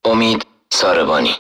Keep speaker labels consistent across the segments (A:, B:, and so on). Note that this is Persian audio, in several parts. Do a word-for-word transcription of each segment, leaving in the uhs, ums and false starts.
A: امید ساربانی.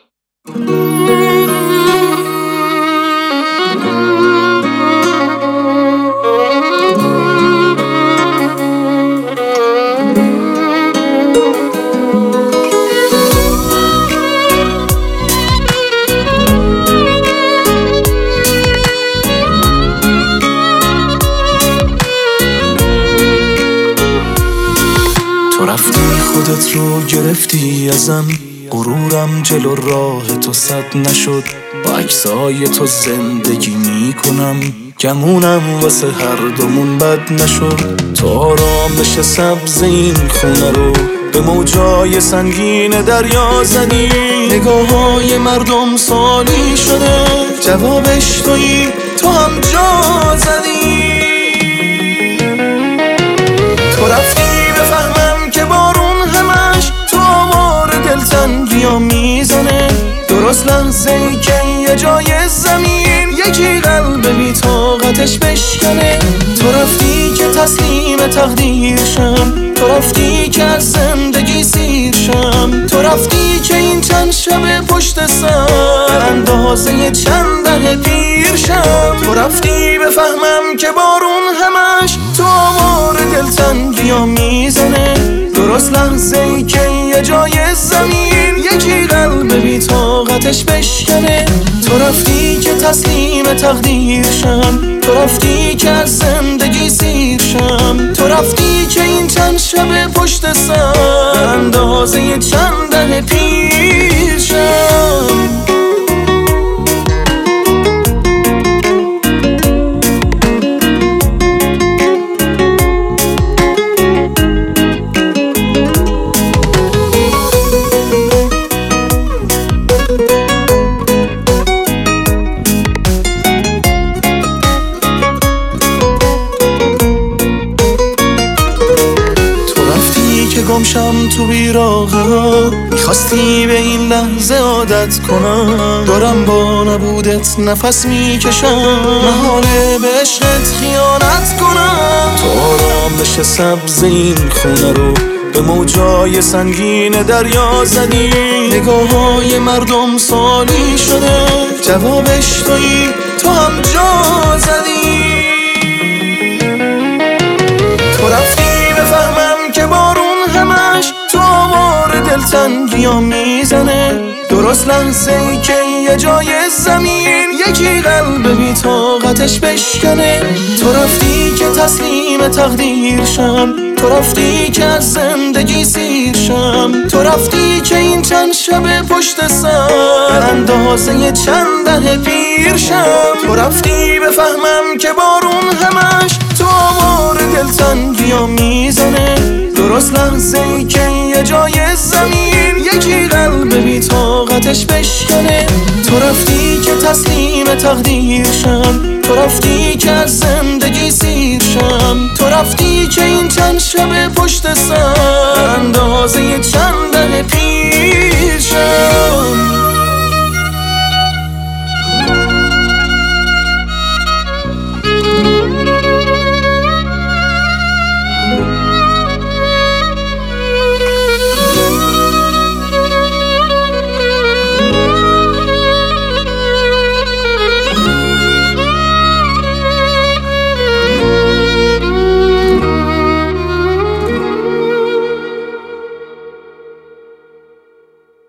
B: تو رفتی خودت رو گرفتی ازم، غرورم جلو راه تو صد نشد. با عکسای تو زندگی میکنم، گمونم واسه هر دومون بد نشد. تو آرامش سبز این خونه رو به موجای سنگین دریا زدی. نگاه های مردم سالی شده، جوابش تویی، تو هم جا زدی. تو رفتی بفهمم که بارون همش تو آوار دلتنگی‌ها میزنه. درست لحظه ای که یه جای زمین یکی قلب بی طاقتش بشکنه. تو رفتی که تسلیم تقدیر شم، تو رفتی که از زندگی سیر شم. تو رفتی که این چند شب پشت سر اندازه چند ده پیر شم. تو رفتی بفهمم که بارون همش تو آوار دلتنگی‌ها میزنه. درست لحظه ای که یه جای زمین یکی قلب بی طاقتش بشکنه. تو رفتی که تسلیم تقدیر شم، تو رفتی که از زندگی سیر شم. تو رفتی که این چند شب پشت سر اندازه چند ده پیر شم. گمشم تو بیراغه ها، میخواستی به این لحظه عادت کنم. دارم با نبودت نفس میکشم، محاله به عشقت خیانت کنم. تو آرامش سبز این خونه رو به موجای سنگین دریا زدی. نگاه های مردم سالی شده، جوابش تویی، تو هم جا زدی. تو رفتی بفهمم که بارون همش تو آوار دلتنگی‌ها میزنه. درست لحظه ای که یه جای زمین یکی قلب بی طاقتش بشکنه. تو رفتی که تسلیم تقدیر شم، تو رفتی که از زندگی سیر شم. تو رفتی که این چند شب پشت سر اندازه چند ده پیر شم. تو رفتی بفهمم که بارون همش تو آوار دلتنگی‌ها میزنه. درست لحظه ای که یه جای زمین یکی قلب بی طاقتش بشکنه. تو رفتی که تسلیم تقدیر شم، تو رفتی که از زندگی سیر شم. تو رفتی که این چند شب پشت سر اندازه چند ده پیر